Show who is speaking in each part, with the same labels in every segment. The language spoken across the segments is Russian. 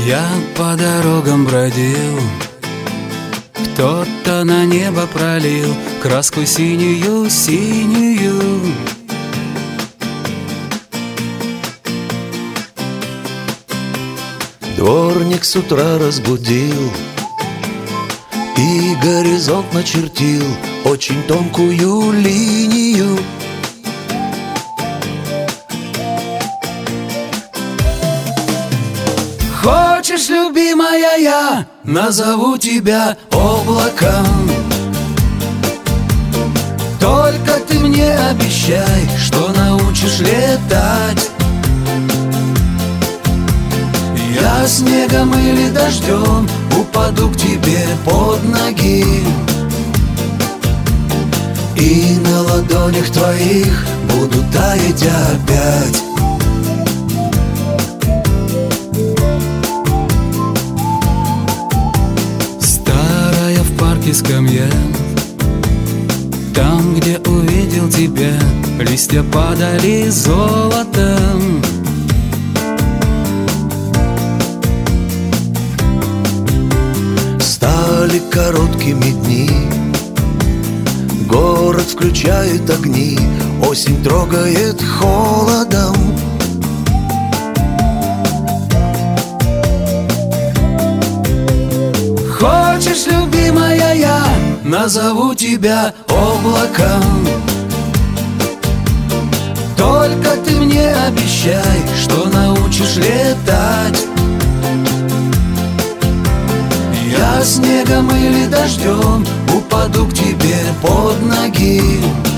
Speaker 1: Я по дорогам бродил, кто-то на небо пролил краску синюю-синюю.
Speaker 2: Дворник с утра разбудил и горизонт начертил очень тонкую линию.
Speaker 1: Хочешь, любимая, я назову тебя облаком. Только ты мне обещай, что научишь летать. Я снегом или дождем упаду к тебе под ноги, и на ладонях твоих буду таять опять. Старая в парке скамья, там, где увидел тебя, листья падали золотом.
Speaker 2: Стали короткими дни, город включает огни, осень трогает холодом.
Speaker 1: Хочешь, любимая, я назову тебя облаком. Только ты мне обещай, что научишь летать. Я снегом или дождем упаду к тебе под ноги,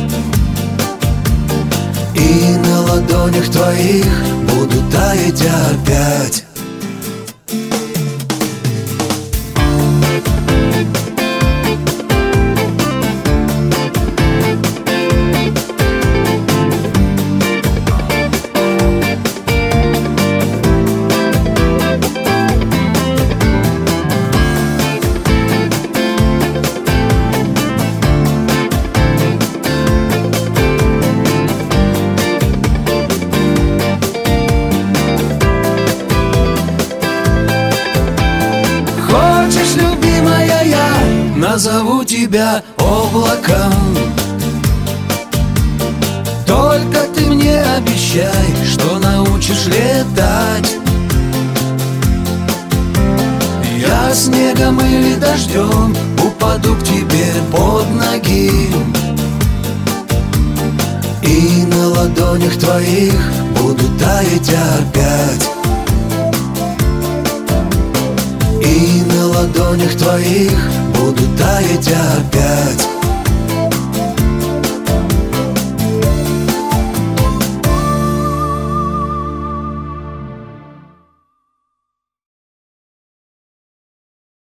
Speaker 1: и на ладонях твоих буду таять опять. Назову тебя облаком. Только ты мне обещай, что научишь летать. Я снегом или дождем упаду к тебе под ноги, и на ладонях твоих буду таять опять. И на ладонях твоих буду таять опять.